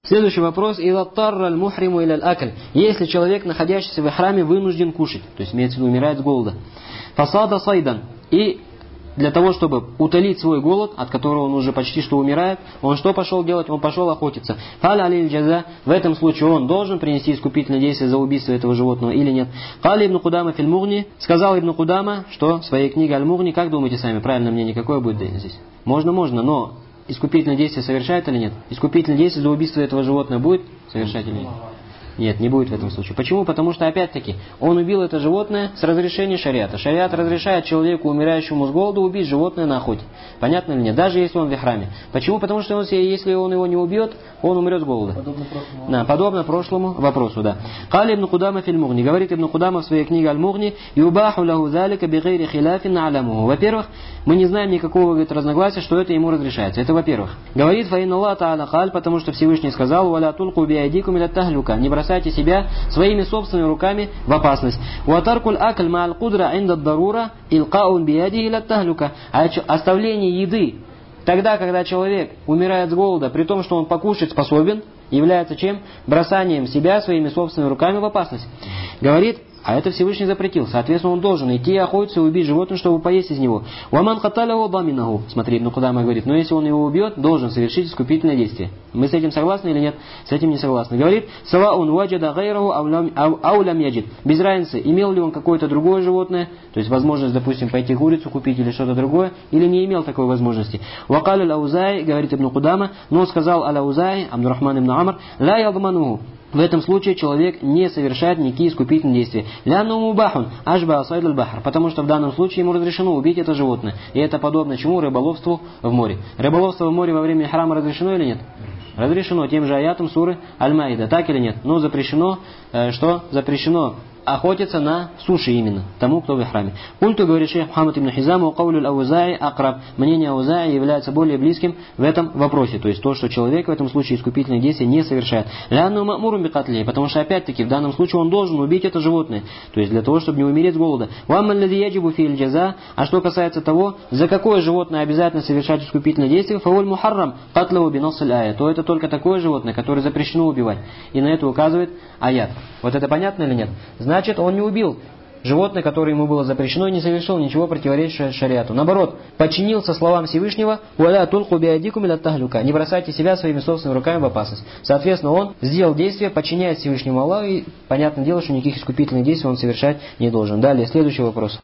Следующий вопрос. Если человек, находящийся в ихраме, вынужден кушать, то есть имеется в виду, умирает с голода. Фасада сайдан. И для того, чтобы утолить свой голод, от которого он уже почти что умирает, он что пошел делать? Он пошел охотиться. Фаля алиль джаза. В этом случае он должен принести искупительное действие за убийство этого животного или нет? Кали ибн Кудама филь Мугни. Сказал ибн Кудама, что в своей книге Аль-Мугни, как думаете сами, правильное мнение какое будет здесь? Можно, но искупительное действие совершает или нет? Искупительное действие за убийство этого животного будет совершать или нет? Нет, не будет в этом случае. Почему? Потому что, опять-таки, он убил это животное с разрешения шариата. Шариат разрешает человеку, умирающему с голоду, убить животное на охоте. Понятно или нет? Даже если он в ихраме. Почему? Потому что если он его не убьет, он умрет с голода. Подобно прошлому вопросу, да. Кали ибн Кудама филь Мугни. Говорит ибн Кудама в своей книге Аль-Мугни, юбаху лаху залика бигайри хиляфин на'ламуху. Во-первых, мы не знаем никакого, говорит, разногласия, что это ему разрешается. Это во-первых. Говорит фаинна Аллах та'аля каль, потому что Всевышний сказал, валя тулку биайдикум иля тахлюка. Не бросайте себя своими собственными руками в опасность. Уатаркуль акль ма'аль кудра инда дарура илкаун бияди иля тахлюка. Оставление еды тогда, когда человек умирает с голода, при том, что он покушать способен, является чем? Бросанием себя своими собственными руками в опасность. Говорит, а это Всевышний запретил. Соответственно, он должен идти охотиться и убить животное, чтобы поесть из него. Уаман каталяху даминаху. Смотри, куда мы говорит, но если он его убьет, должен совершить искупительное действие. Мы с этим согласны или нет? С этим не согласны. Говорит, саваун ваджада гайраху аулям яджид. Без разницы, имел ли он какое-то другое животное, то есть возможность, допустим, пойти курицу купить или что-то другое, или не имел такой возможности. Вакаль аль-Аузай, говорит ибн Кудама, но сказал аль-Аузай, Абдурахман ибн Амр, ла ядмануху. В этом случае человек не совершает никакие искупительные действия. Лянну мубахун ашба асайд аль-бахр. Потому что в данном случае ему разрешено убить это животное. И это подобно чему? Рыболовству в море. Рыболовство в море во время храма разрешено или нет? Разрешено тем же аятом суры Аль-Маида. Так или нет? Но запрещено, что? Запрещено охотиться на суше именно, тому, кто в ихраме. Культу, говорит шейх Мухаммад ибн Хизам, уqawlu al-Аузаи акраб. Мнение Аузаи является более близким в этом вопросе. То есть то, что человек в этом случае искупительные действия не совершает. Лянну ма'мурун бикатлихи. Потому что опять-таки в данном случае он должен убить это животное. То есть для того, чтобы не умереть с голода. Вамма аллади яджибу фи аль-джаза. А что касается того, за какое животное обязательно совершать искупительное действие, фауль мухаррам катлаху бинасс аль-ая. То это только такое животное, которое запрещено убивать. И на это указывает аят. Вот это понятно или нет? Значит, он не убил животное, которое ему было запрещено, и не совершил ничего противоречащего шариату. Наоборот, подчинился словам Всевышнего, «Уаля тулку биадикум иля тахлюка». Не бросайте себя своими собственными руками в опасность. Соответственно, он сделал действие, подчиняясь Всевышнему Аллаху, и понятное дело, что никаких искупительных действий он совершать не должен. Далее, следующий вопрос.